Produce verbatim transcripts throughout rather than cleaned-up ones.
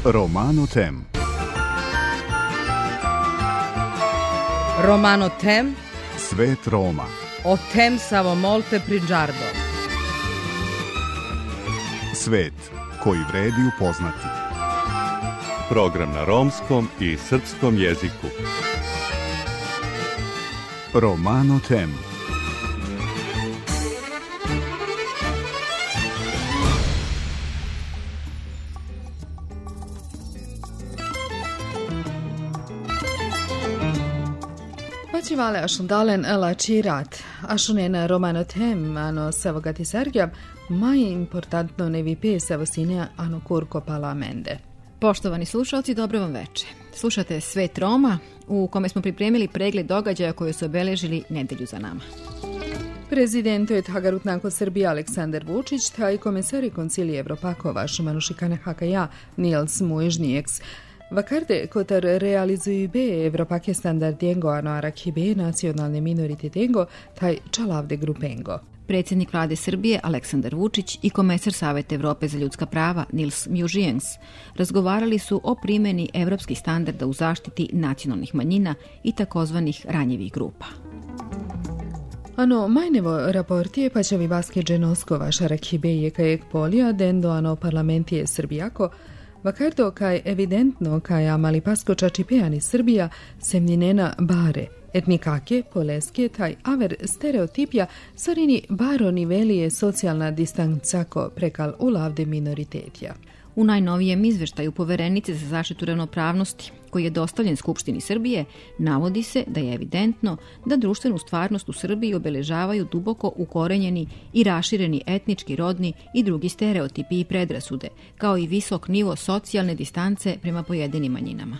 Romano Tem. Romano Tem. Svet Roma. O tem samo molte prigiardo. Svet koji vredi upoznati. Program na romskom i srpskom jeziku. Romano Tem. Vale asundalen la cirat, ashunen Romano Tem, ano savogati Sergija, mai importantno ne vi pesa vosine ano kurko palamende. Poštovani slušalci, dobro vam veče. Slušate Svet Roma, u kome smo pripremili pregled događaja koje su obeležili nedelju za nama. Prezident je Hagarutnako Srbije Aleksandar Vučić, taj komesari koncilije Evropakova, Manušikane Hakaja, Nils Muižnijeks, Vakarde kotar realizuju be Evropake standardengo ano arakibe nacionalne minoritetengo, taj čalavde grupengo. Predsjednik vlade Srbije Aleksandar Vučić i komesar Saveta Evrope za ljudska prava Nils Muižnijeks razgovarali su o primjeni evropskih standarda u zaštiti nacionalnih manjina i takozvanih ranjivih grupa. Ano majnevo raportije pa će vi vaske dženoskova šarakibe je kajek polija dendo ano parlamentije Srbijako, Vakardo kaj evidentno kaj amali pasko čačipeani Srbija semnjenena bare, etnikake, poleske, taj aver stereotipja sarini baro nivelije socijalna distancako prekal ulavde minoritetja. U najnovijem izveštaju Poverenice za zaštitu ravnopravnosti, koji je dostavljen Skupštini Srbije, navodi se da je evidentno da društvenu stvarnost u Srbiji obeležavaju duboko ukorenjeni i rašireni etnički, rodni i drugi stereotipi i predrasude, kao i visok nivo socijalne distance prema pojedinim manjinama.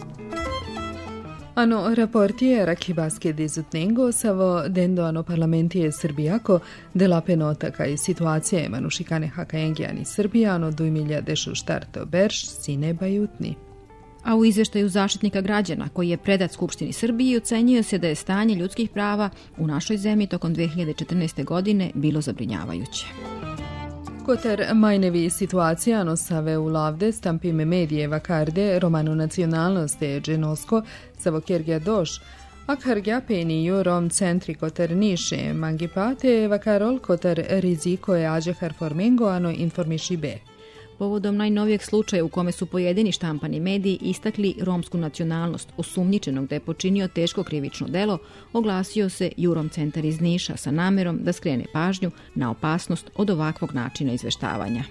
Ano raportije rakibaske dizutnengo savo dendo ano parlamentije Srbijako dela penota kaj situacija Manušikane Hakaengijani Srbija ano dujmilja dešu štarto berš sine bajutni. A u izveštaju Zaštitnika građana, koji je predat Skupštini Srbiji, ocenjuje se da je stanje ljudskih prava u našoj zemlji tokom dve hiljade četrnaeste. godine bilo zabrinjavajuće. Kotar majnevi situacija nosave u lavde stampime medije vakarde romanu nacionalnosti dženosko savo kergja doš, a kargja peniju rom centri kotar niše mangipate vakarol kotar riziko je ađehar formengo ano informiši be. Povodom najnovijeg slučaja u kome su pojedini štampani mediji istakli romsku nacionalnost osumnjičenog da je počinio teško krivično delo, oglasio se Jurom centar iz Niša sa namerom da skrene pažnju na opasnost od ovakvog načina izveštavanja.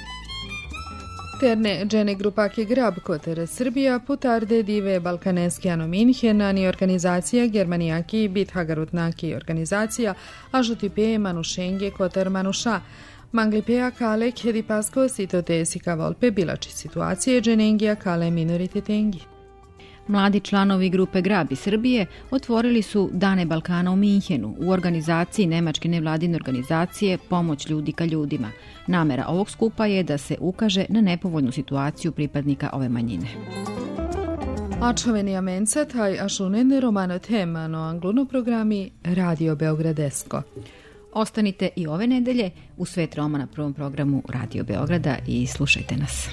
Terne džene grupake grab kotere Srbija putarde dive balkaneski ano Minhen ani organizacija Germanijaki bit Hagarutnaki organizacija a žutipe manušenge koter manuša. Manglipea kale kedi pasko sito tesika volpe bilači situacije dženengija kale minoritetengi. Mladi članovi grupe Grabi Srbije otvorili su Dane Balkana u Minhenu u organizaciji nemačke nevladine organizacije Pomoć ljudi ka ljudima. Namera ovog skupa je da se ukaže na nepovoljnu situaciju pripadnika ove manjine. Ačoveni amenca taj ašunen Romano Tem ano angluno programi Radio Beogradesko. Ostanite i ove nedelje u Svet Roma na prvom programu Radio Beograda i slušajte nas.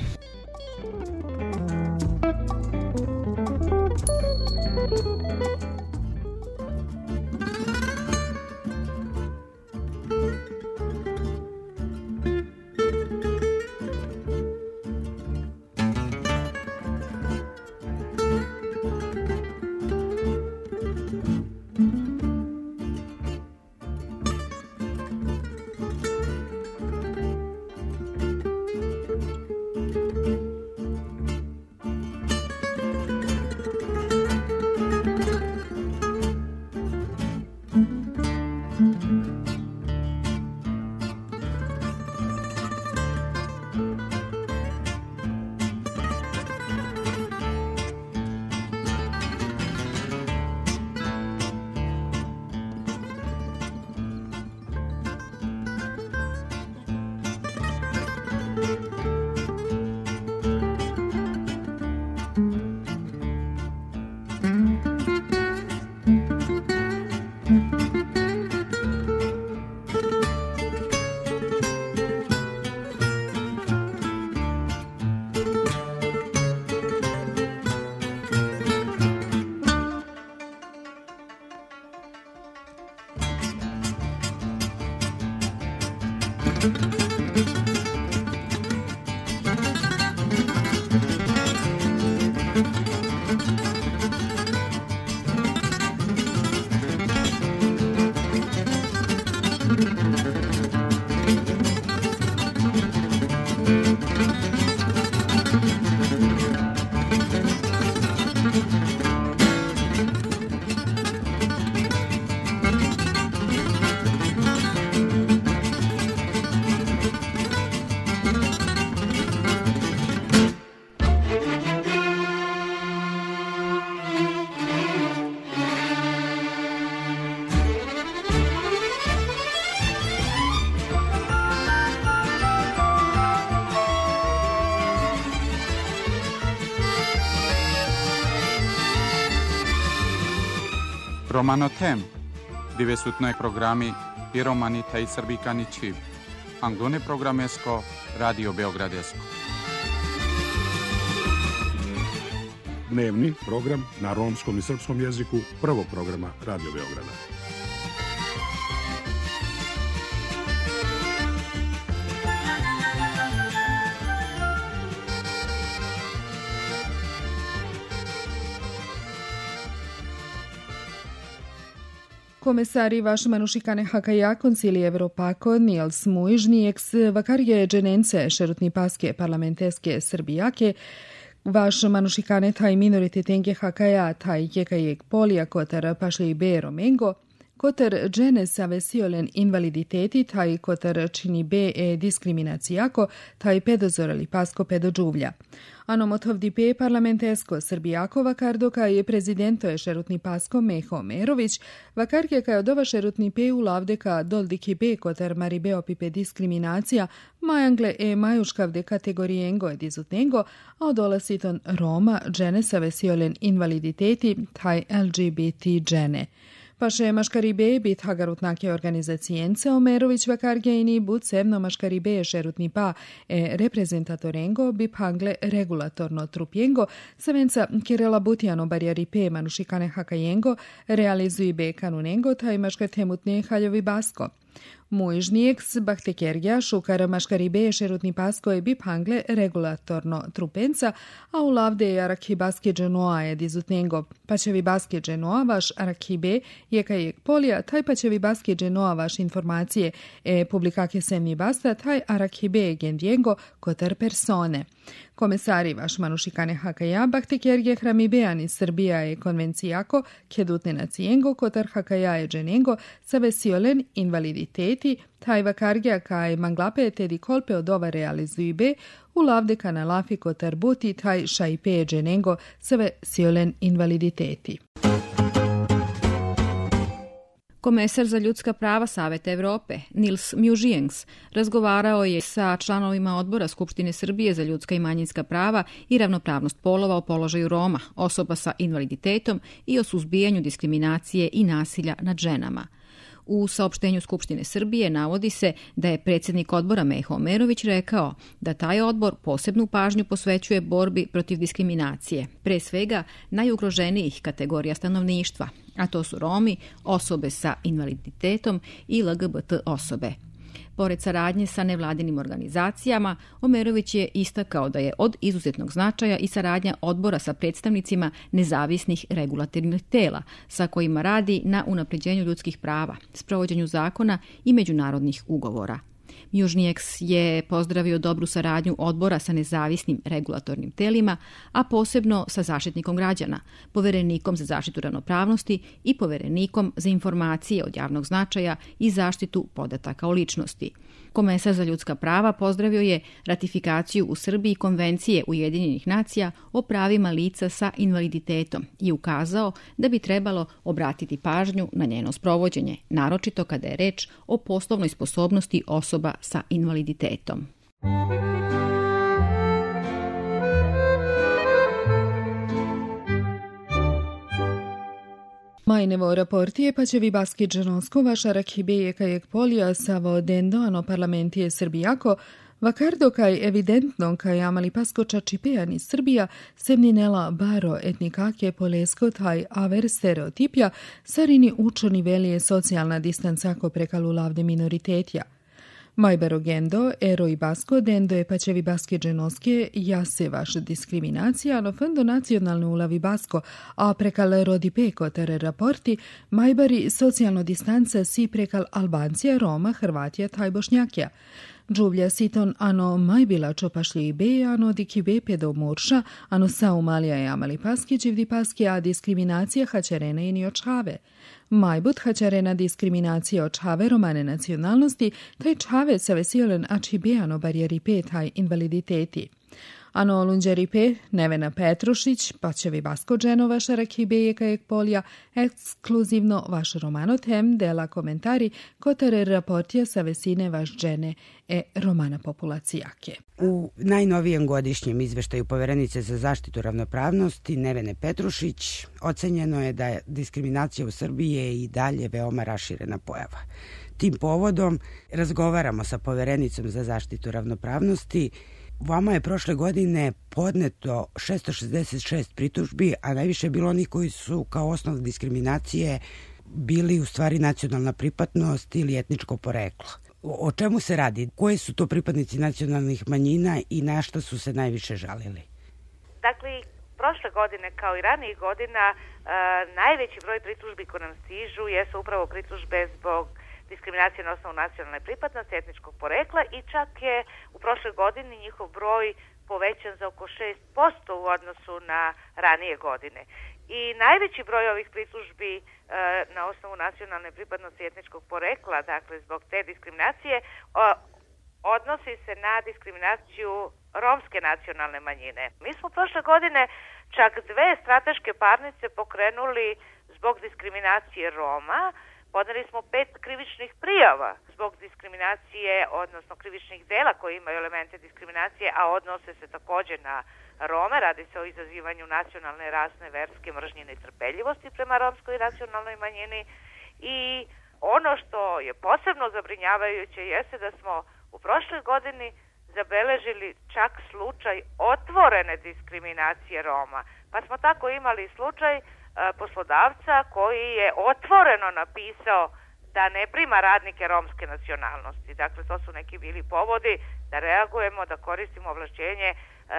Romano tem, divesut noi programi i romanita i srbikanići, anglone programesko, radio Beogradesko. Dnevni program na romskom i srpskom jeziku prvog programa Radio Beograda. Komesari Vašmanušikane Hakaja Koncili Evropako Nils Muižnijeks vakarje dženence šerutni paske parlamenteske Srbijake Vašmanušikane taj minorititenge Hakaja taj jekajek polija kotar pašli be romengo kotar džene save siolen invaliditeti taj kotar čini be e diskriminacijako taj pedozorali pasko pedodžuvlja. Ano motovdi pe parlamentesko Srbijako vakardo kaj je prezidento je šerutni pasko Meho Merović, vakarke kaj odova šerutni pe u lavdeka doldiki be kotar maribeo pipe diskriminacija, majangle e majuškavde kategorijengo je dizutengo, a odola siton Roma džene save siolen invaliditeti taj L G B T džene. Paše maškaribe bit hagarutnake organizacijence Omerović vakargejni bud sevno maškaribe šerutni pa e reprezentatorengo bi pangle regulatorno trupjengo savenca Kirela Butijano barjaripe manušikane hakajengo realizuji be kanunengo taj maškartemutne haljovi basko. Muižnijeks Bahtekergja šukar maškaribe šerutni pasko je bi pangle regulatorno trupenca, a u lavde je arakhibaske dženoa je dizutnengo. Pačevi baske dženoa vaš arakhibe je kajek polija, taj pačevi baske dženoa vaš informacije e publikake semni basta, taj arakhibe je gendjengo kotar persone. Komesari Vašmanušikane Hakaja Bahtekergje hramibean iz Srbija je konvencijako kedutne nacijengo kotar Hakaja je dženengo save siolen invaliditeti taj vakargja kaj manglape tedi kolpe od ova realizuji be u lavde kanalafi kotar buti taj šajpe je dženengo save siolen invaliditeti. Komesar za ljudska prava Saveta Evrope, Nils Muižnieks, razgovarao je sa članovima odbora Skupštine Srbije za ljudska i manjinska prava i ravnopravnost polova o položaju Roma, osoba sa invaliditetom i o suzbijanju diskriminacije i nasilja nad ženama. U saopštenju Skupštine Srbije navodi se da je predsjednik odbora Meho Omerović rekao da taj odbor posebnu pažnju posvećuje borbi protiv diskriminacije, pre svega najugroženijih kategorija stanovništva, a to su Romi, osobe sa invaliditetom i L G B T osobe. Pored saradnje sa nevladinim organizacijama, Omerović je istakao da je od izuzetnog značaja i saradnja odbora sa predstavnicima nezavisnih regulatornih tela, sa kojima radi na unapređenju ljudskih prava, sprovođenju zakona i međunarodnih ugovora. Muižnieks je pozdravio dobru saradnju odbora sa nezavisnim regulatornim telima, a posebno sa zaštitnikom građana, poverenikom za zaštitu ravnopravnosti i poverenikom za informacije od javnog značaja i zaštitu podataka o ličnosti. Komesar za ljudska prava pozdravio je ratifikaciju u Srbiji Konvencije Ujedinjenih nacija o pravima lica sa invaliditetom i ukazao da bi trebalo obratiti pažnju na njeno sprovođenje, naročito kada je reč o poslovnoj sposobnosti osoba sa invaliditetom. Majnevo raportije pa će vi baski džanosko vaša rakhibeje kajek polija savo dendo ano parlamentije Srbijako, vakardo kaj evidentno kaj amali pasko čačipejan iz Srbija semninela baro etnikake polesko taj aver stereotipja sarini učoni velije socijalna distancako prekalu lavde minoritetja. Majbero gendo, ero i basko, dendo je pačevi baske dženoske, jase vaša diskriminacija, no fendo nacionalne ulavi basko, a prekal rodi peko tere raporti, majbari socijalno distanca si prekal Albancija, Roma, Hrvatija, taj Bošnjakija. Džuvlja siton ano majbila čopašlji be, ano dikibe pedo murša, ano saumalija je amali paski, čivdi paski, a diskriminacija hačarene i ni očave. Majbut hačarena diskriminacija očave romane nacionalnosti, taj čave se vesiolen ačibijano barijeri pe taj invaliditeti. Ano lunđeri pe, Nevena Petrušić, pačevi basko dženo vaša rakibeje kajek polja, ekskluzivno vaš romano tem dela komentari kotare raportija sa vesine vaš džene e romana populacijake. U najnovijem godišnjem izveštaju Poverenice za zaštitu ravnopravnosti Nevene Petrušić ocenjeno je da je diskriminacija u Srbiji je i dalje veoma raširena pojava. Tim povodom razgovaramo sa Poverenicom za zaštitu ravnopravnosti. Vama je prošle godine podneto šesto šezdeset šest pritužbi, a najviše je bilo onih koji su kao osnov diskriminacije bili u stvari nacionalna pripadnost ili etničko poreklo. O čemu se radi? Koji su to pripadnici nacionalnih manjina i na šta su se najviše žalili? Dakle, prošle godine kao i ranijih godina najveći broj pritužbi koji nam stižu jesu upravo pritužbe zbog diskriminacije na osnovu nacionalne pripadnosti, etničkog porekla i čak je u prošloj godini njihov broj povećan za oko šest posto u odnosu na ranije godine. I najveći broj ovih pritužbi e, na osnovu nacionalne pripadnosti i etničkog porekla, dakle zbog te diskriminacije, o, odnosi se na diskriminaciju romske nacionalne manjine. Mi smo prošle godine čak dve strateške parnice pokrenuli zbog diskriminacije Roma. Podneli smo pet krivičnih prijava zbog diskriminacije, odnosno krivičnih dela koji imaju elemente diskriminacije, a odnose se također na Rome. Radi se o izazivanju nacionalne, rasne, verske mržnje i netrpeljivosti prema romskoj nacionalnoj manjini. I ono što je posebno zabrinjavajuće jeste da smo u prošloj godini zabeležili čak slučaj otvorene diskriminacije Roma. Pa smo tako imali slučaj poslodavca koji je otvoreno napisao da ne prima radnike romske nacionalnosti. Dakle, to su neki bili povodi da reagujemo, da koristimo ovlašćenje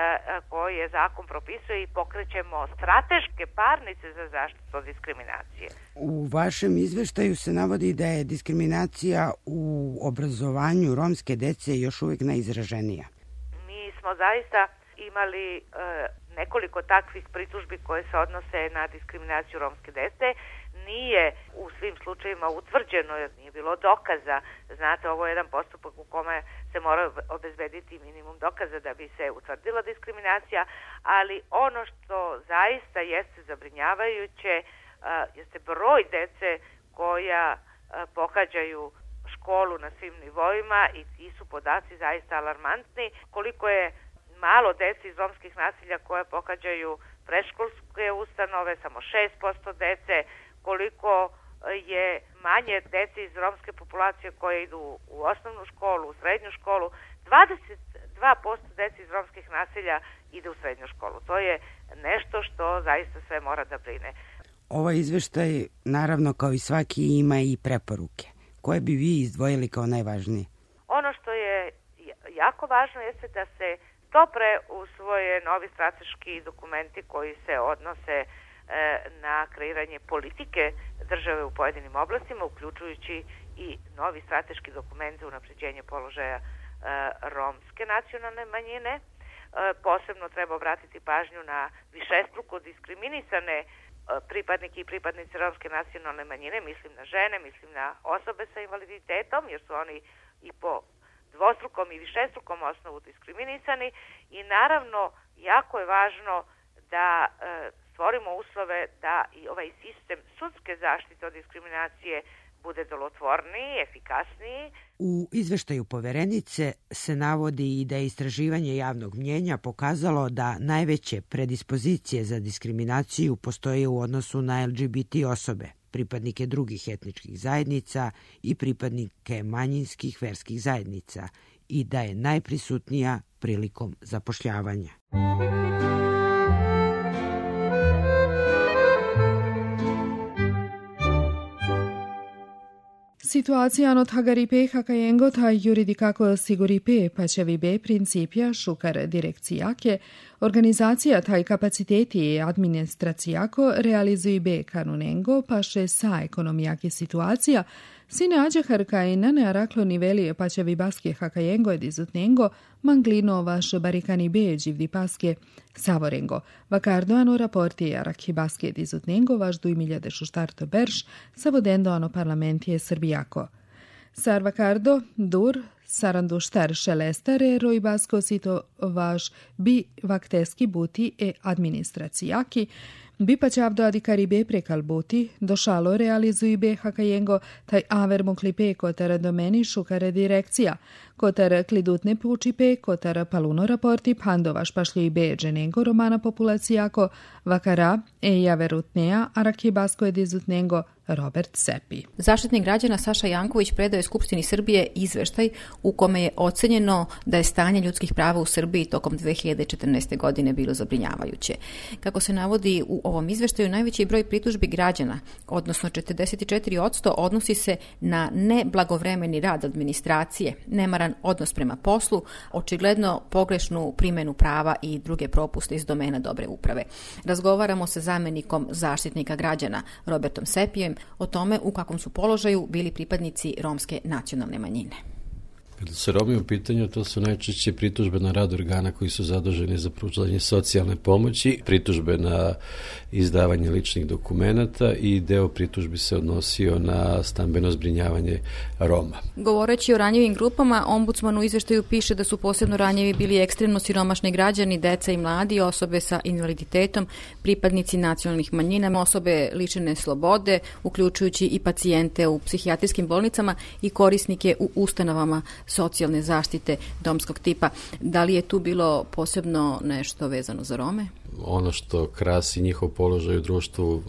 koje zakon propisuje i pokrećemo strateške parnice za zaštitu od diskriminacije. U vašem izveštaju se navodi da je diskriminacija u obrazovanju romske dece još uvijek najizraženija. Mi smo zaista imali nekoliko takvih pritužbi koje se odnose na diskriminaciju romske dece. Nije u svim slučajevima utvrđeno, jer nije bilo dokaza. Znate, ovo je jedan postupak u kome se mora obezbediti minimum dokaza da bi se utvrdila diskriminacija, ali ono što zaista jeste zabrinjavajuće jeste broj dece koja pohađaju školu na svim nivoima i ti su podaci zaista alarmantni. Koliko je malo dece iz romskih naselja koje pohađaju predškolske ustanove, samo šest posto dece, koliko je manje dece iz romske populacije koje idu u osnovnu školu, u srednju školu, dvadeset dva posto dece iz romskih naselja ide u srednju školu. To je nešto što zaista sve mora da brine. Ovaj izveštaj, naravno kao i svaki, ima i preporuke. Koje bi vi izdvojili kao najvažnije? Ono što je jako važno jeste da se što pre usvoje novi strateški dokumenti koji se odnose e, na kreiranje politike države u pojedinim oblastima, uključujući i novi strateški dokument za unapređenje položaja e, romske nacionalne manjine. E, posebno treba obratiti pažnju na višestruko diskriminisane e, pripadnike i pripadnice romske nacionalne manjine, mislim na žene, mislim na osobe sa invaliditetom, jer su oni i po dvostrukom i višestrukom osnovu diskriminisani i naravno jako je važno da e, stvorimo uslove da i ovaj sistem sudske zaštite od diskriminacije bude delotvorniji, efikasniji. U izveštaju Poverenice se navodi i da je istraživanje javnog mnjenja pokazalo da najveće predispozicije za diskriminaciju postoje u odnosu na el ge be te osobe, pripadnike drugih etničkih zajednica i pripadnike manjinskih verskih zajednica i da je najprisutnija prilikom zapošljavanja. Situacija tagaripe hakajengo ta juridikako siguripe pačevibe principija šukar direkcijake, organizacija taj kapaciteti i administracijako realizuibe kanunengo paše sa ekonomijake situacija, sine ađehar kaj nane araklo niveli pačevi baske hakajengo edizutnengo, manglino vaš barikani be dživdi paske savorengo. Vakardoano raporti arakhi baske edizutnengo vaš du miljade šuštarto berš, savodendoano parlamentije Srbijako. Sar vakardo dur sarandu štar šelestare roj basko sito vaš bi vakteski buti e administracijaki, bi pa čavdo adikaribe prekal buti, došalo realizuibe hakajengo taj aver moklipe kotar domeni šukare direkcija, kotar klidutne pučipe, kotar paluno raporti pandovaš pašljibe dženengo romana populacijako, vakara e javerutneja arakibasko edizutnengo Robert Sepi. Zaštitnik građana Saša Janković predao je Skupštini Srbije izveštaj u kome je ocenjeno da je stanje ljudskih prava u Srbiji tokom dve hiljade četrnaeste. godine bilo zabrinjavajuće. Kako se navodi u ovom izveštaju, najveći broj pritužbi građana, odnosno četrdeset četiri posto, odnosi se na neblagovremeni rad administracije, nemaran odnos prema poslu, očigledno pogrešnu primjenu prava i druge propuste iz domena dobre uprave. Razgovaramo sa zamjenikom zaštitnika građana Robertom Sepijem o tome u kakvom su položaju bili pripadnici romske nacionalne manjine. Kada se Romi u pitanju, to su najčešće pritužbe na rad organa koji su zaduženi za pružanje socijalne pomoći, pritužbe na izdavanje ličnih dokumenata i deo pritužbi se odnosio na stambeno zbrinjavanje Roma. Govoreći o ranjivim grupama, ombudsman u izveštaju piše da su posebno ranjivi bili ekstremno siromašni građani, deca i mladi, osobe sa invaliditetom, pripadnici nacionalnih manjina, osobe lišene slobode, uključujući i pacijente u psihijatrijskim bolnicama i korisnike u ustanovama socijalne zaštite domskog tipa. Da li je tu bilo posebno nešto vezano za Rome? Ono što krasi njihov položaj u društvu,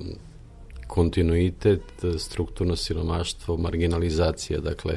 kontinuitet, strukturno siromaštvo, marginalizacija. Dakle,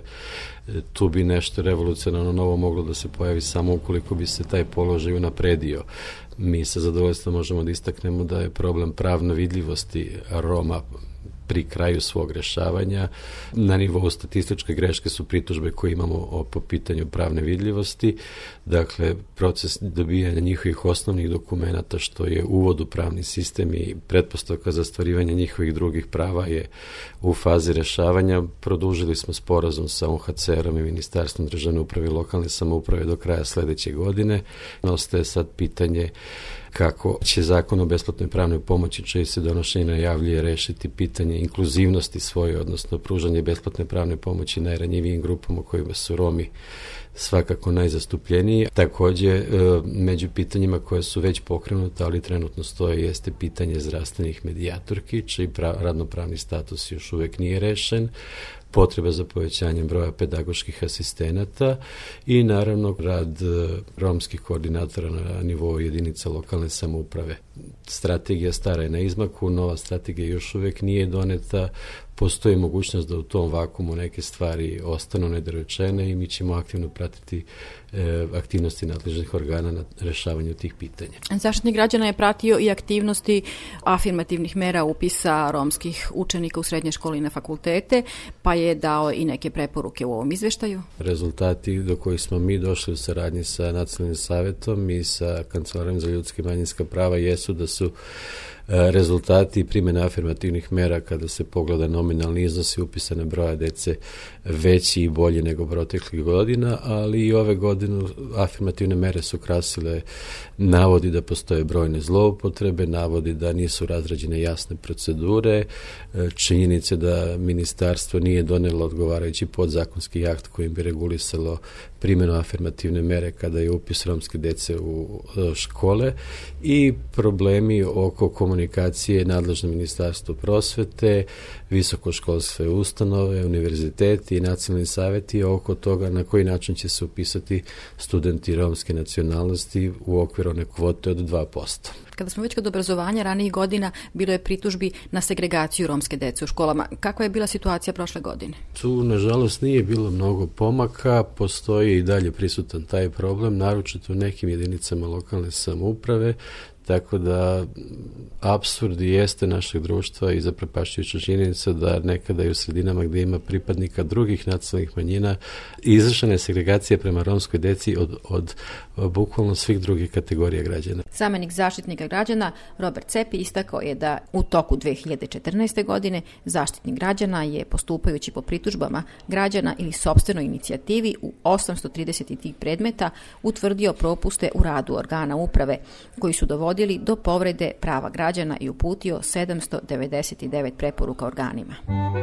tu bi nešto revolucionarno novo moglo da se pojavi samo ukoliko bi se taj položaj unapredio. Mi sa zadovoljstvom možemo da istaknemo da je problem pravno vidljivosti Roma pri kraju svog rešavanja. Na nivou statističke greške su pritužbe koje imamo po pitanju pravne vidljivosti. Dakle, proces dobijanja njihovih osnovnih dokumenata, što je uvod u pravni sistem i pretpostavka za ostvarivanje njihovih drugih prava, je u fazi rešavanja. Produžili smo sporazum sa U N H C R-om i Ministarstvom državne uprave i lokalne samouprave do kraja sledeće godine. Ostaje sad pitanje kako će zakon o besplatnoj pravnoj pomoći, čije se donošenje najavljuje, rešiti pitanje inkluzivnosti svoje, odnosno pružanje besplatne pravne pomoći najranjivijim grupama u kojima su Romi svakako najzastupljeniji. Takođe, među pitanjima koje su već pokrenuta, ali trenutno stoje, jeste pitanje zdravstvenih medijatorki, čiji radnopravni status još uvek nije rešen, potreba za povećanjem broja pedagoških asistenata i naravno rad romskih koordinatora na nivou jedinica lokalne samouprave. Strategija stara je na izmaku, nova strategija još uvek nije doneta, postoji mogućnost da u tom vakumu neke stvari ostanu nedorečene i mi ćemo aktivno pratiti e, aktivnosti nadležnih organa na rešavanju tih pitanja. Zaštitnik građana je pratio i aktivnosti afirmativnih mera upisa romskih učenika u srednje škole i na fakultete, pa je dao i neke preporuke u ovom izveštaju. Rezultati do kojih smo mi došli u saradnji sa Nacionalnim savetom i sa Kancelarijom za ljudska i manjinska prava jesu da su rezultati primjene afirmativnih mera, kada se pogleda nominalni iznosi upisane broja dece, veći i bolji nego proteklih godina, ali i ove godine afirmativne mere su krasile navodi da postoje brojne zloupotrebe, navodi da nisu razrađene jasne procedure, činjenice da ministarstvo nije donelo odgovarajući podzakonski akt kojim bi regulisalo primjenu afirmativne mere kada je upis romske dece u škole i problemi oko komunikacije nadležno ministarstvo prosvete, visokoškolske ustanove, univerziteti i nacionalni saveti oko toga na koji način će se upisati studenti romske nacionalnosti u okviru one kvote od dva posto. Kada smo već kod obrazovanja, ranijih godina bilo je pritužbi na segregaciju romske dece u školama. Kakva je bila situacija prošle godine? Tu, nažalost, nije bilo mnogo pomaka, postoji i dalje prisutan taj problem, naročito u nekim jedinicama lokalne samouprave. Tako da apsurd jeste našeg društva i zaprepašćujuća činjenica da nekada i u sredinama gdje ima pripadnika drugih nacionalnih manjina izvršena je segregacija prema romskoj deci od, od bukvalno svih drugih kategorija građana. Zamenik zaštitnika građana Robert Cepi istakao je da u toku dve hiljade četrnaeste. godine zaštitnik građana je postupajući po pritužbama građana ili sopstvenoj inicijativi u osamsto trideset tri predmeta utvrdio propuste u radu organa uprave koji su dovodili do povrede prava građana i uputio sedamsto devedeset devet preporuka organima.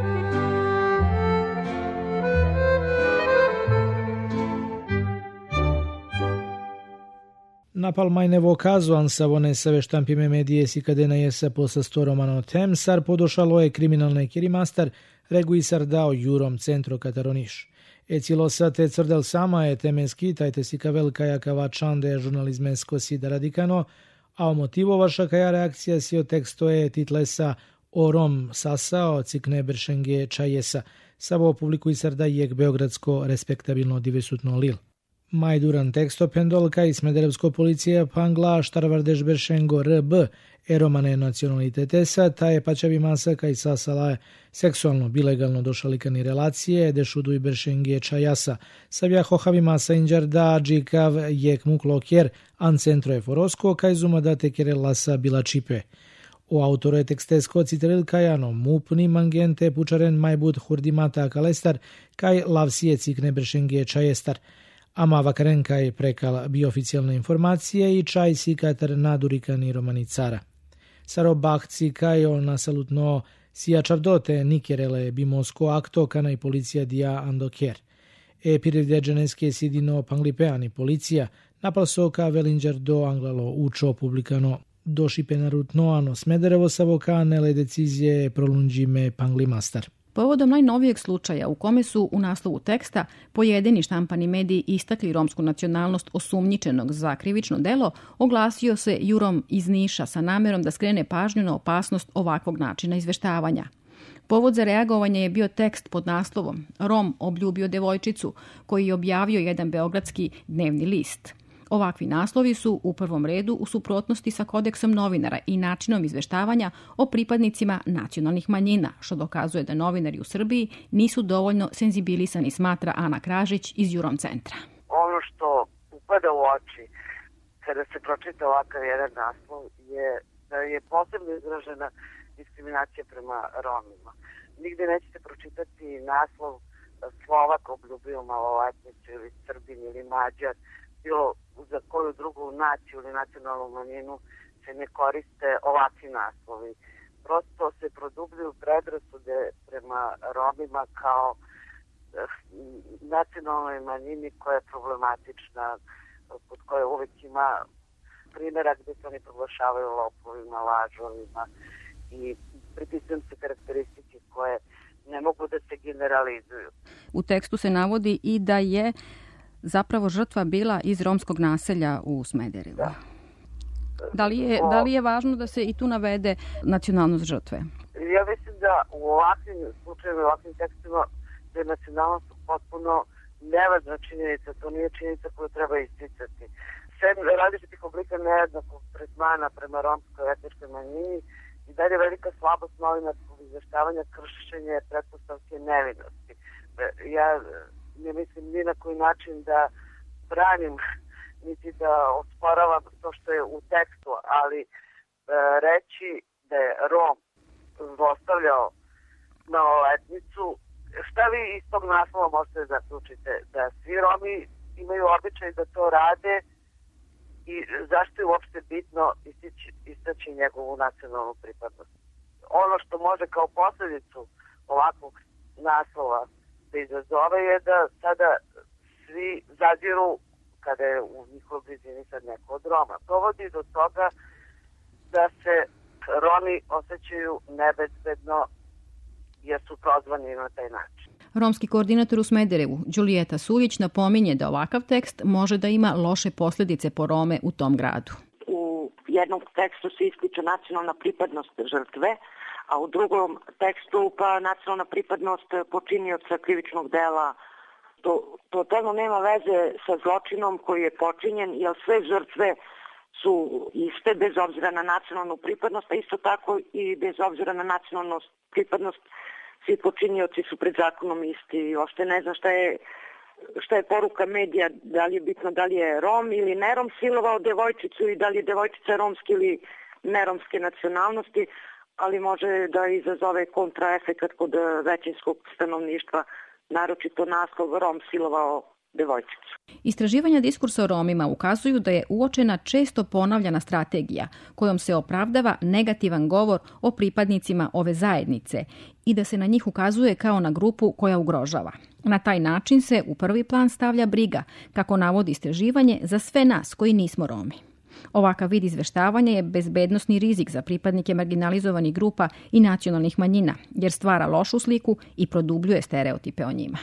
Napalmajnevo kazuan savone saveštampime mediesi kadena jesa posasto Romano Tem, sar podošalo je kriminalne kirimastar reguisar dao jurom centro Kataroniš. E cilosa te crdel sama je temenski, tajte si kavel kajakava čande žurnalizmesko si da radikano, a o motivo vaša kaja reakcija si o teksto je titlesa o Rom sasao cikne bršenge čajesa. Savo publikuj sarda jek beogradsko respektabilno divesutno lil. Majduran teksto pendolka i smederevsko policija pangla štarvardeš beršengo R B eromane nacionalitetesa, ta je pačavi masa kaj sasala je seksualno bilegalno došalikani relacije, dešuduj beršenge čajasa. Savja hohavi masa inđarda džikav jek muklokjer an centro je forosko kaj zumada tekere lasa bila čipe. O autore tekstesko citeril kajano mupni mangente pučaren majbut hurdimata kalestar kaj lavsije cikne beršenge čajestar. Ama vakarenka je prekala bioficijalne informacije i čaj si katar nadurikani romanicara. Saro bahci kajo nasalutno sijačavdote nikerele bimosko akto kana i policija dia andoker. E pirivdeđeneske sidino panglipeani policija napalso ka velinđar do anglalo učo publikano došipenarutnoano Smederevo savokanele decizije prolunđime panglimastar. Povodom najnovijeg slučaja u kome su u naslovu teksta pojedini štampani mediji istakli romsku nacionalnost osumnjičenog za krivično delo, oglasio se Jurom iz Niša sa namerom da skrene pažnju na opasnost ovakvog načina izveštavanja. Povod za reagovanje je bio tekst pod naslovom Rom obljubio devojčicu, koji je objavio jedan beogradski dnevni list. Ovakvi naslovi su u prvom redu u suprotnosti sa kodeksom novinara i načinom izveštavanja o pripadnicima nacionalnih manjina, što dokazuje da novinari u Srbiji nisu dovoljno senzibilisani, smatra Ana Kražić iz Jurom centra. Ono što upada u oči kada se pročita ovakav jedan naslov je da je posebno izražena diskriminacija prema Romima. Nigde nećete pročitati naslov Slovak obljubio maloletnicu ili Srbin ili Mađar, bilo za koju drugu naciju ili nacionalnu manjinu se ne koriste ovakvi naslovi. Prosto se produbljuju predrasude prema Romima kao nacionalnoj manjini koja je problematična, kod koje uvijek ima primjera gdje se oni proglašavaju lopovima, lažovima i pripisujem se karakteristike koje ne mogu da se generalizuju. U tekstu se navodi i da je zapravo žrtva bila iz romskog naselja u Smederevu. Da. Da li je, da li je važno da se i tu navede nacionalnost žrtve? Ja mislim da u ovakvim slučajevima, u ovakvim tekstima da je nacionalnost potpuno nevažna činjenica, to nije činjenica koju treba isticati. Sve različitih oblika nejednakog tretmana prema romskoj etničkoj manjini i dalje velika slabost novinarskog izveštavanja, kršenje pretpostavke nevinosti. Ja ne mislim ni na koji način da branim niti da osporavam to što je u tekstu, ali e, reći da je Rom zlostavljao maloletnicu, šta vi iz tog naslova možete zaključiti? Da svi Romi imaju običaj da to rade i zašto je uopšte bitno istići, istaći njegovu nacionalnu pripadnost? Ono što može kao posljedicu ovakvog naslova da izazove je da sada svi zaziru kada je u njihovoj blizini sad neko od Roma. Dovodi do toga da se Romi osjećaju nebezbedno jer su prozvani na taj način. Romski koordinator u Smederevu, Đulijeta Suljić, napominje da ovakav tekst može da ima loše posljedice po Rome u tom gradu. U jednom tekstu se ističe nacionalna pripadnost žrtve, a u drugom tekstu pa nacionalna pripadnost počinioca krivičnog dela. To totalno nema veze sa zločinom koji je počinjen, jer sve žrtve su iste bez obzira na nacionalnu pripadnost, a isto tako i bez obzira na nacionalnu pripadnost svi počinioci su pred zakonom isti. Ošte ne znam šta je, šta je poruka medija, da li je bitno da li je Rom ili ne Rom silovao devojčicu i da li je devojčica romske ili neromske nacionalnosti, ali može da izazove kontraefekat kod većinskog stanovništva, naročito naslov Rom silovao devojčicu. Istraživanja diskursa o Romima ukazuju da je uočena često ponavljana strategija kojom se opravdava negativan govor o pripadnicima ove zajednice i da se na njih ukazuje kao na grupu koja ugrožava. Na taj način se u prvi plan stavlja briga, kako navodi istraživanje, za sve nas koji nismo Romi. Ovakav vid izveštavanja je bezbednosni rizik za pripadnike marginalizovanih grupa i nacionalnih manjina, jer stvara lošu sliku i produbljuje stereotipe o njima.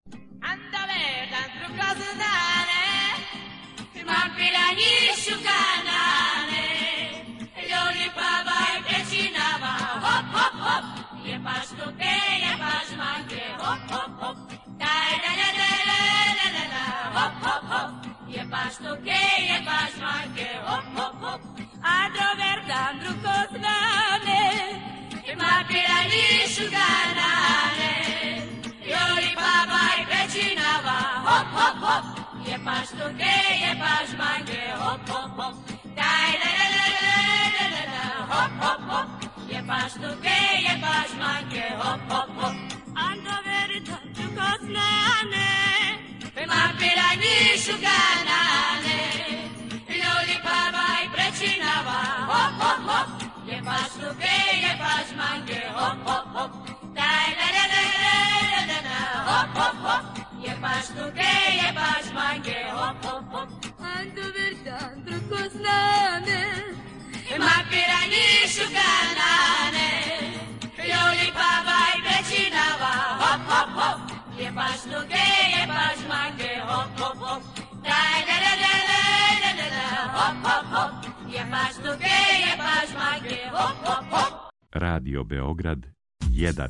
Radio Beograd jedan.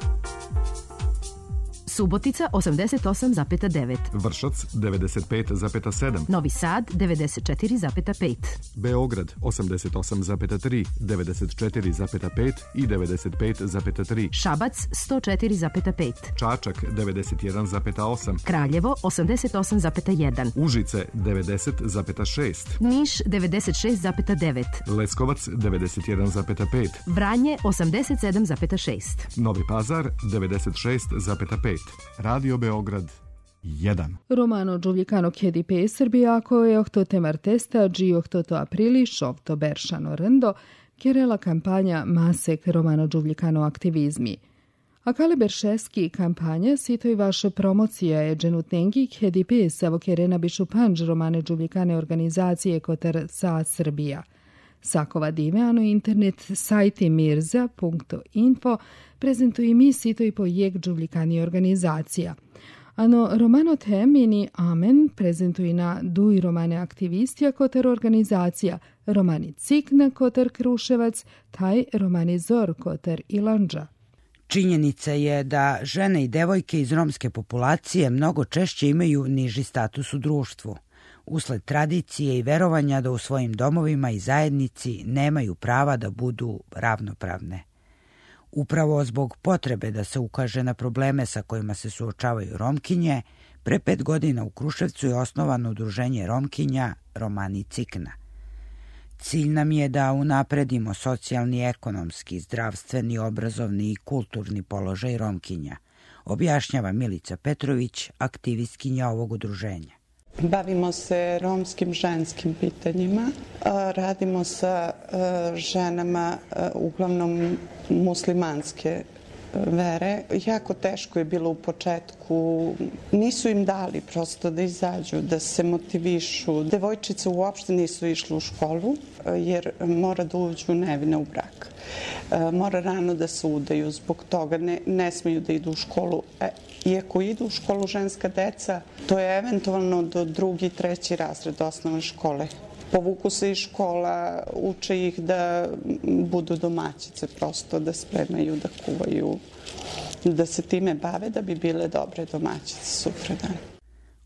Subotica osamdeset osam zarez devet. Vršac devedeset pet zarez sedam. Novi Sad devedeset četiri zarez pet. Beograd osamdeset osam zarez tri, devedeset četiri zarez pet i devedeset pet zarez tri. Šabac sto četiri zarez pet. Čačak devedeset jedan zarez osam. Kraljevo osamdeset osam zarez jedan. Užice devedeset zarez šest. Niš devedeset šest zarez devet. Leskovac devedeset jedan zarez pet. Vranje osamdeset sedam zarez šest. Novi Pazar devedeset šest zarez pet. Radio Beograd jedan. Romano giulicano che di pe Serbiako je ohtote martesta gi ohtoto aprili šovto beršano rendo, kjerela kampanja masek romano giulicano aktivizmi. A kale beršeski kampanja sito i vaše promocija je dženutnengi che di pe savo kjerena bišu panđ romane giulicane organizacije kotar sa Srbija. Sakova dimeano internet sajti mirza punto info prezentuju mi sito i pojeg giulicani organizacija. Ano romano temini amen prezentuju na duj romane aktivistija kotar organizacija, romani Cikna kotar Kruševac, taj romani Zor kotar Ilanđa. Činjenica je da žene i devojke iz romske populacije mnogo češće imaju niži status u društvu, usled tradicije i verovanja da u svojim domovima i zajednici nemaju prava da budu ravnopravne. Upravo zbog potrebe da se ukaže na probleme sa kojima se suočavaju Romkinje, pre pet godina u Kruševcu je osnovano udruženje Romkinja Romani Cikna. Cilj nam je da unapredimo socijalni, ekonomski, zdravstveni, obrazovni i kulturni položaj Romkinja, objašnjava Milica Petrović, aktivistkinja ovog udruženja. Bavimo se romskim ženskim pitanjima, radimo sa ženama uglavnom muslimanske vere. Jako teško je bilo u početku, nisu im dali prosto da izađu, da se motivišu. Devojčice uopšte nisu išle u školu jer mora da uđu nevine u brak. Mora rano da se udaju, zbog toga ne, ne smiju da idu u školu. Iako idu u školu ženska deca, to je eventualno do drugi, treći razred osnovne škole. Povuku se iz škola, uče ih da budu domaćice, prosto da spremaju, da kuvaju, da se time bave da bi bile dobre domaćice sutradan.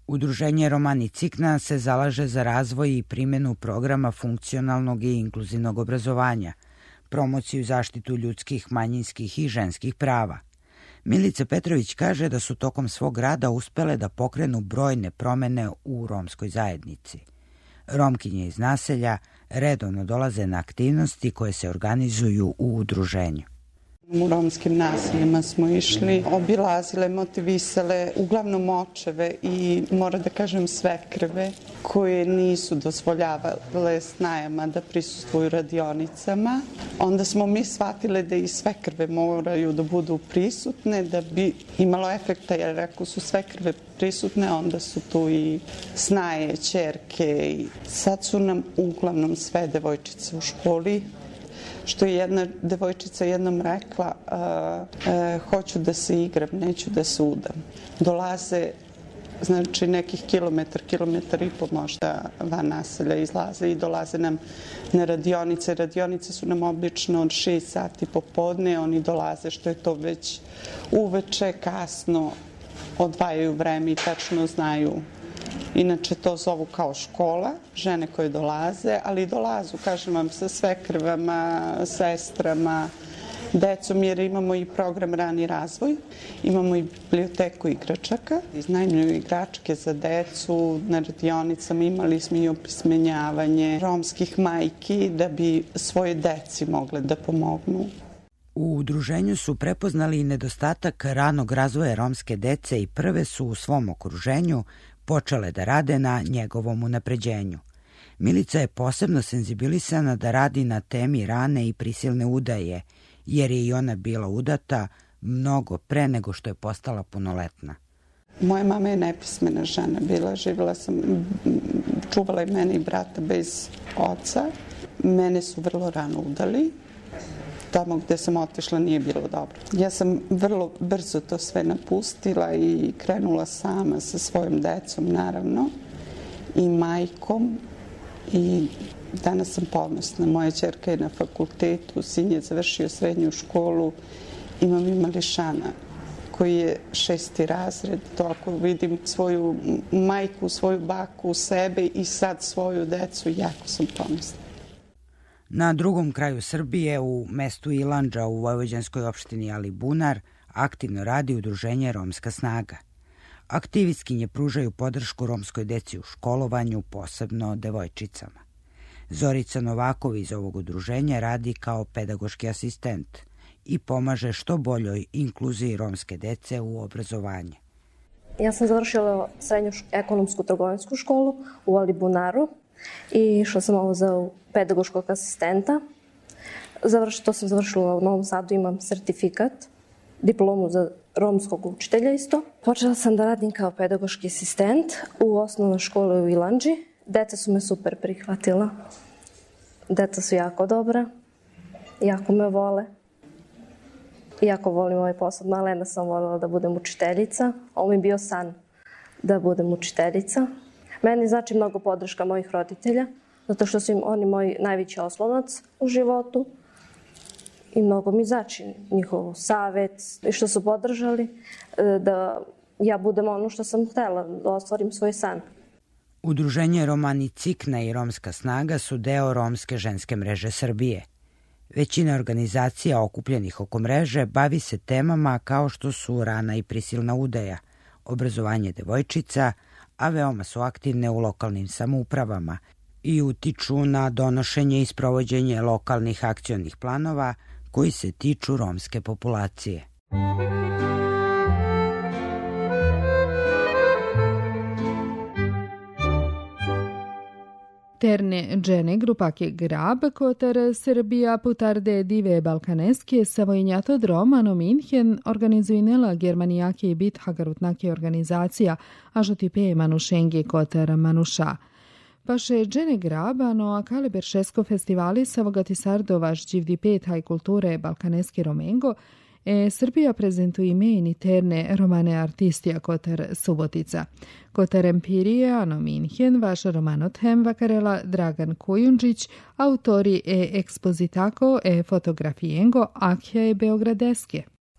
Udruženje Romani Cikna se zalaže za razvoj i primjenu programa funkcionalnog i inkluzivnog obrazovanja, promociju i zaštitu ljudskih, manjinskih i ženskih prava. Milica Petrović kaže da su tokom svog rada uspele da pokrenu brojne promene u romskoj zajednici. Romkinje iz naselja redovno dolaze na aktivnosti koje se organizuju u udruženju. U romskim naseljima smo išli, obilazile, motivisale, uglavnom očeve i, mora da kažem, svekrve koje nisu dozvoljavale snajama da prisustvuju radionicama. Onda smo mi shvatile da i svekrve moraju da budu prisutne da bi imalo efekta, jer ako su svekrve prisutne, onda su tu i snaje, ćerke. I sad su nam uglavnom sve devojčice u školi. Što je jedna devojčica jednom rekla, uh, uh, hoću da se igram, neću da se udam. Dolaze, znači nekih kilometar, kilometar i po možda van naselja izlaze i dolaze nam na radionice. Radionice su nam obično od šest sati popodne, oni dolaze što je to već uveče, kasno, odvajaju vreme i tačno znaju. Inače to zovu kao škola, žene koje dolaze, ali dolazu, kažem vam, sa svekrvama, sestrama, decom, jer imamo i program Rani razvoj, imamo i biblioteku igračaka, iznajmljuju igračke za decu, na radionicama imali smo i opismenjavanje romskih majki da bi svoje deci mogle da pomognu. U udruženju su prepoznali i nedostatak ranog razvoja romske dece i prve su u svom okruženju počele da rade na njegovom unapređenju. Milica je posebno senzibilisana da radi na temi rane i prisilne udaje, jer je i ona bila udata mnogo pre nego što je postala punoletna. Moja mama je nepismena žena bila, živjela sam, čuvala je mene i brata bez oca. Mene su vrlo rano udali. Tamo gde sam otišla nije bilo dobro. Ja sam vrlo brzo to sve napustila i krenula sama sa svojom decom, naravno, i majkom. I danas sam ponosna. Moja ćerka je na fakultetu, sin je završio srednju školu. Imam i mališana koji je šesti razred. To ako vidim svoju majku, svoju baku, sebe i sad svoju decu, jako sam ponosna. Na drugom kraju Srbije, u mestu Ilandža u vojvođanskoj opštini Alibunar, aktivno radi udruženje Romska snaga. Aktivistkinje pružaju podršku romskoj deci u školovanju, posebno devojčicama. Zorica Novakov iz ovog udruženja radi kao pedagoški asistent i pomaže što boljoj inkluziji romske dece u obrazovanje. Ja sam završila srednju ekonomsku trgovinsku školu u Alibunaru i išla sam ovo za pedagoškog asistenta. Završila, to sam završila u Novom Sadu, imam sertifikat, diplomu za romskog učitelja isto. Počela sam da radim kao pedagoški asistent u osnovnoj školi u Ilandži. Deca su me super prihvatila. Deca su jako dobra, jako me vole. Jako volim ovaj posao. Malena sam voljela da budem učiteljica. Ovo mi je bio san da budem učiteljica. Meni znači mnogo podrška mojih roditelja, zato što su im oni moj najveći oslonac u životu i mnogo mi znači njihov savjet i što su podržali da ja budem ono što sam htela, da ostvarim svoj san. Udruženje Romani Cikna i Romska snaga su deo Romske ženske mreže Srbije. Većina organizacija okupljenih oko mreže bavi se temama kao što su rana i prisilna udaja, obrazovanje devojčica, a veoma su aktivne u lokalnim samoupravama i utiču na donošenje i sprovođenje lokalnih akcionih planova koji se tiču romske populacije. Terne Gene grupake Grab, koter Srbija putarde dive balkaneske savojnjato Romano Minhen organizuinela Germanijake i bit hagarutnake organizacija, a žotipe manušengi koter manuša. Paše Gene Graba, no a kale beršesko festivali savogati sardovaš dživdi pet haj kulture balkaneske romengo, e Srbija prezentuje meni terne romane artistija koter Subotica. Koter Empirije, ano Minhen, vaš romanothem vakarela Dragan Kojundžić, autori e ekspozitako e fotografijengo Akja e Beogradeske.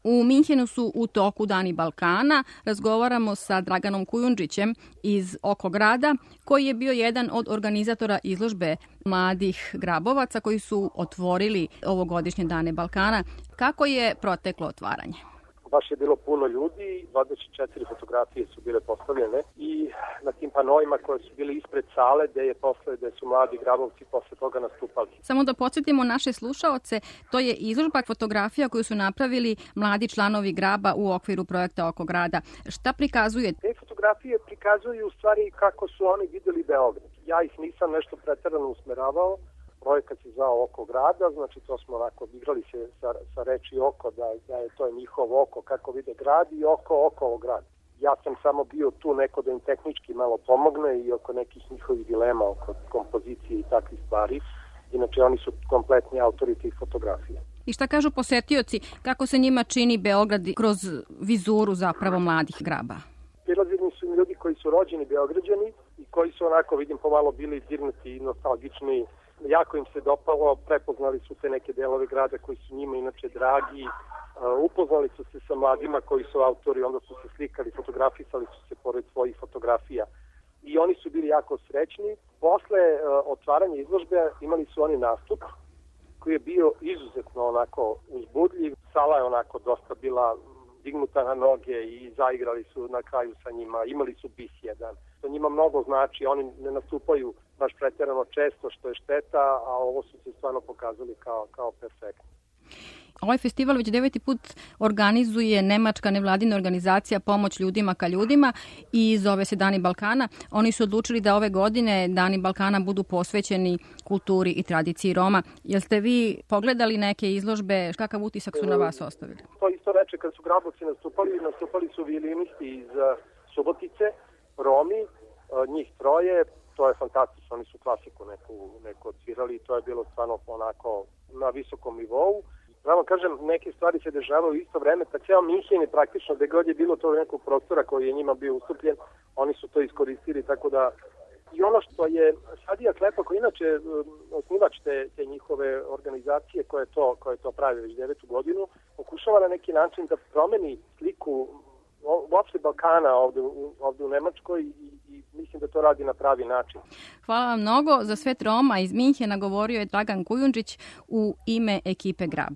U Minhenu su u toku Dani Balkana. Razgovaramo sa Draganom Kujundžićem iz Oko grada, koji je bio jedan od organizatora izložbe mladih grabovaca koji su otvorili ovogodišnje Dane Balkana. Kako je proteklo otvaranje? Baš je bilo puno ljudi, dvadeset četiri fotografije su bile postavljene i na tim panoima koje su bili ispred sale gde je posle, gde su mladi grabovci posle toga nastupali. Samo da podsjetimo naše slušaoce, to je izložba fotografija koju su napravili mladi članovi graba u okviru projekta Oko grada. Šta prikazuje? Te fotografije prikazuju u stvari kako su oni videli Beograd. Ja ih nisam nešto preterano usmeravao. Projekat se zvao Oko grada, znači to smo onako igrali se sa, sa reči oko, da, da je to je njihov oko, kako vide grad i oko okolo grad. Ja sam samo bio tu neko da im tehnički malo pomogne i oko nekih njihovih dilema, oko kompozicije i takvih stvari. Inače, oni su kompletni autori tih fotografija. I šta kažu posetioci, kako se njima čini Beograd kroz vizuru zapravo mladih graba? Prilazili su im ljudi koji su rođeni Beograđani i koji su onako, vidim, pomalo bili dirnuti i nostalgični. Jako im se dopalo, prepoznali su te neke delove grada koji su njima inače dragi, uh, upoznali su se sa mladima koji su autori, onda su se slikali, fotografisali su se pored svojih fotografija i oni su bili jako srećni. Posle uh, otvaranja izložbe imali su oni nastup koji je bio izuzetno onako uzbudljiv. Sala je onako dosta bila dignuta na noge i zaigrali su na kraju sa njima, imali su bis jedan. To njima mnogo znači, oni ne nastupaju baš pretjerano često, što je šteta, a ovo su se stvarno pokazali kao, kao perfektno. Ovaj festival već deveti put organizuje nemačka nevladina organizacija Pomoć ljudima ka ljudima i zove se Dani Balkana. Oni su odlučili da ove godine Dani Balkana budu posvećeni kulturi i tradiciji Roma. Jel ste vi pogledali neke izložbe? Kakav utisak su na vas ostavili? To isto reče kad su grabovci nastupali, nastupali su violinisti iz Subotice, Romi, njih troje. To je fantastično, oni su klasiku neku, neku odsvirali i to je bilo stvarno onako na visokom nivou. Pravo kažem, neke stvari se dešavaju u isto vreme, pa ceo Minhen je praktično, gde god je bilo to nekog prostora koji je njima bio ustupljen, oni su to iskoristili, tako da i ono što je Sadija Klepa, koji inače osnivač te, te njihove organizacije koje to, koje to pravi već devetu godinu, pokušava na neki način da promeni sliku uopšte Balkana ovde, ovde u Nemačkoj i, i mislim da to radi na pravi način. Hvala vam mnogo. Za Svet Roma iz Minhena govorio je Dragan Kujundžić u ime ekipe Grab.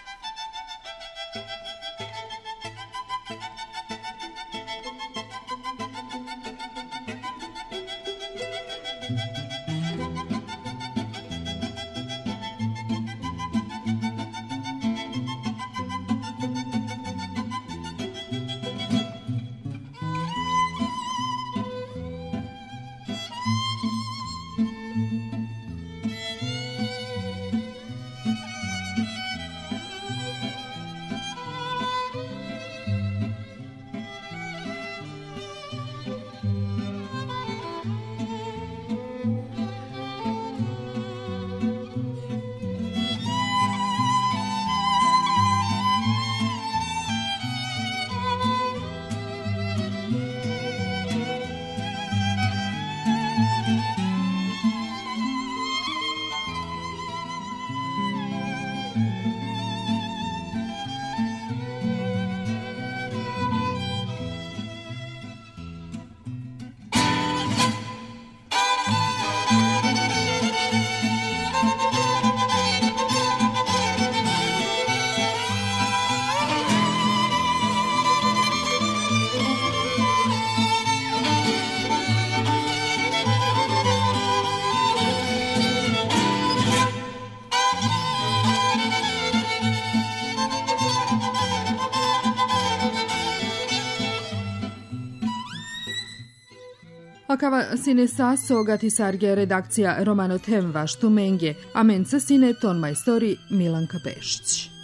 Akava sine saso gatisarge redakcija Romano Tem vaštu menge, a menca sine ton majstori Milanka Pešić.